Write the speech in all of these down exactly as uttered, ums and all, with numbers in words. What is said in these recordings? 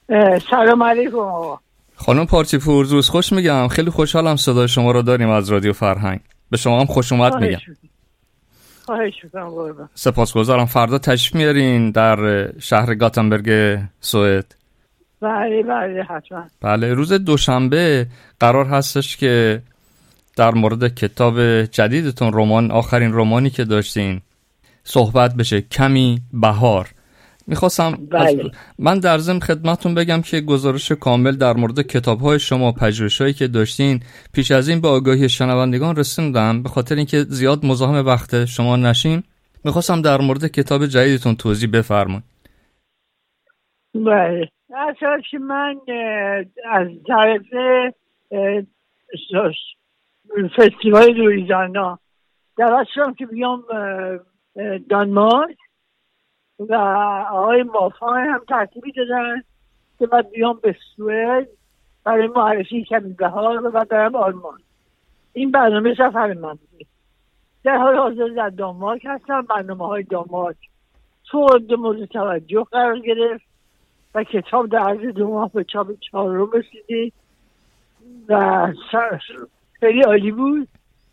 سلام علیکم آقا. خانم پارسیپور، روز خوش میگم. خیلی خوشحالم صدای شما رو داریم از رادیو فرهنگ. به شما هم خوش اومد میگم. خواهش میکنم قربان. سپاسگزارم. فردا تشریف میارین در شهر گاتنبرگ سوئد؟ بله بله حتما. بله، روز دوشنبه قرار هستش که در مورد کتاب جدیدتون، رمان، آخرین رمانی که داشتین صحبت بشه، کمی بهار. میخواستم از... من در ضمن خدمتتون بگم که گزارش کامل در مورد کتاب‌های شما، پژوهش‌هایی که داشتین پیش از این به آگاهی شنوندگان رسوندم. به خاطر اینکه زیاد مزاحم وقت شما نشیم میخواستم در مورد کتاب جدیدتون توضیح بفرمایید. بله، اصلا که من از طرف فستیوال لوریزانا دعوت شدم که بیام دانمارک و آقای مافا هم ترتیبی دادن که بعد بیام به سوئد برای معرفی کمی بهار و بعد برم آلمان. این برنامه سفر من بود. در حال حاضر در دانمارک هستم. برنامه های دانمارک فوق مورد توجه قرار گرفت و کتاب در عرض دو ماه به چاپ چهارم رسیده و خیلی عالی بود.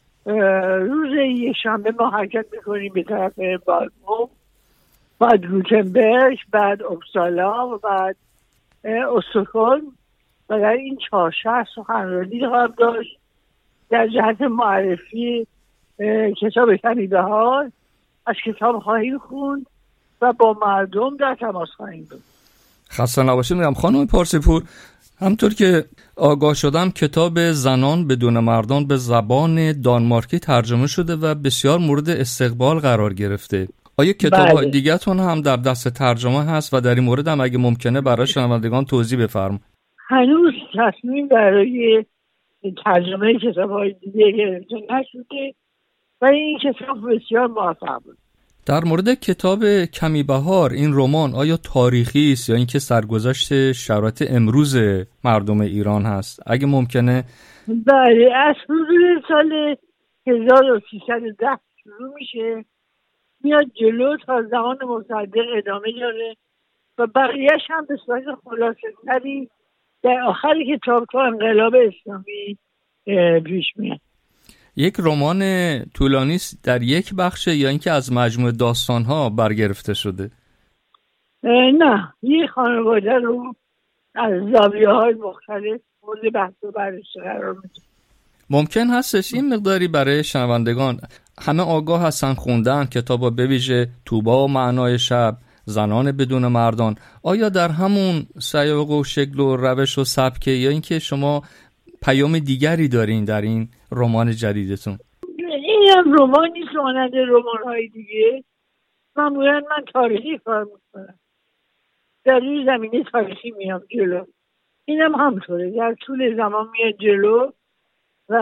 روز یک شنبه ما حرکت میکنیم به طرف بالمو، بعد گوتنبرگ، بعد اپسالا و بعد استکهلم و در این چهار شهر سخنرانی خواهم داشت در جهت معرفی کتاب کمی بهار. از کتاب خواهیم خوند و با مردم در تماس خواهیم بود. خسته نباشید. میگم خانم پارسیپور، همطور که آگاه شدم کتاب زنان بدون مردان به زبان دانمارکی ترجمه شده و بسیار مورد استقبال قرار گرفته. آیا کتاب‌های دیگه‌تون هم در دست ترجمه هست و در این مورد هم اگه ممکنه برای شنوندگان توضیح بفرمایید؟ هنوز تصمیم برای ترجمه کتاب‌های دیگه گرفته نشده و این کتاب بسیار موفق بود. در مورد کتاب کمی بهار، این رمان آیا تاریخی است یا اینکه سرگذشت شرایط امروز مردم ایران هست؟ اگه ممکنه. بله، از حدود سال هزار و سیصد و ده شروع میشه، میاد جلو تا زمان مصدق ادامه داره و بقیهش هم به صورت خلاصه تری در آخر کتاب تا انقلاب اسلامی پیش میاد. یک رمان طولانی در یک بخشه یا اینکه از مجموعه داستان‌ها برگرفته شده؟ نه، یک خانواده رو از زاویه‌های مختلف مورد بحث و بررسی قرار میده. ممکن هستش این مقداری برای شنوندگان، همه آگاه هستن خوندن کتابا، به ویژه طوبا و معنای شب، زنان بدون مردان، آیا در همون سیاق و شکل و روش و سبکه یا اینکه شما پیام دیگری دارین در این رمان جدیدتون؟ این هم رمان نیست مانند رمان‌های دیگه. معمولا من تاریخی کار میکنم، در این زمینه تاریخی میام جلو. این هم همطوره، در طول زمان میاد جلو و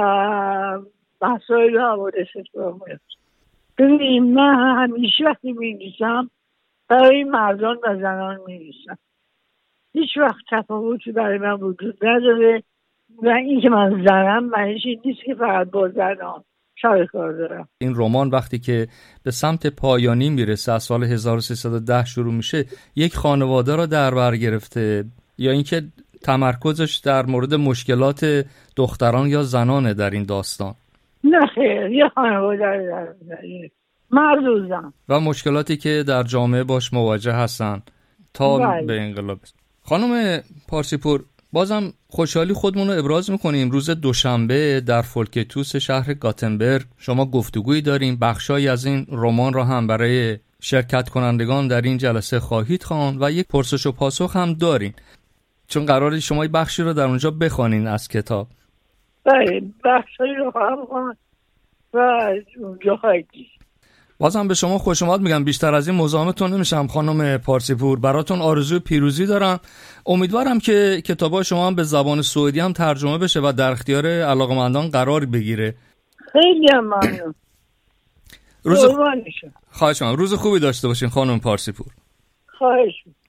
مسائل و حوادث اتفاق میفته. ببینید، من همیشه وقتی می‌نویسم برای مردان و زنان می‌نویسم. هیچ وقت تفاوتی برای من وجود نداره و این که من زنم معنیش این نیست که فقط با زنان سر کار دارم. این رمان وقتی که به سمت پایانی میرسه، از سال هزار و سیصد و ده شروع میشه، یک خانواده رو در بر گرفته یا اینکه تمرکزش در مورد مشکلات دختران یا زنانه در این داستان؟ نه خیر، یه خانواده در بر، مرد و زن، و مشکلاتی که در جامعه باش مواجه هستن تا بله. به انقلاب. خانم پارسیپور، بازم خوشحالی خودمون رو ابراز میکنیم. روز دوشنبه در فولکتوس شهر گاتنبرگ شما گفتگویی داریم. بخشایی از این رمان را هم برای شرکت کنندگان در این جلسه خواهید خواند و یک پرسش و پاسخ هم دارین، چون قراره شما بخشی رو در اونجا بخوانین از کتاب. بله، بخشی رو خواهم خواند و اونجا خواهید دید. بازم به شما خوش اومد میگم. بیشتر از این مزاحمتون نمیشم خانم پارسیپور. براتون آرزوی پیروزی دارم. امیدوارم که کتابای شما هم به زبان سوئدی هم ترجمه بشه و در اختیار علاقه‌مندان قرار بگیره. خیلی هم ممنون. روز خ... خواهش می‌کنم. روز خوبی داشته باشین خانم پارسیپور. خواهش می‌کنم.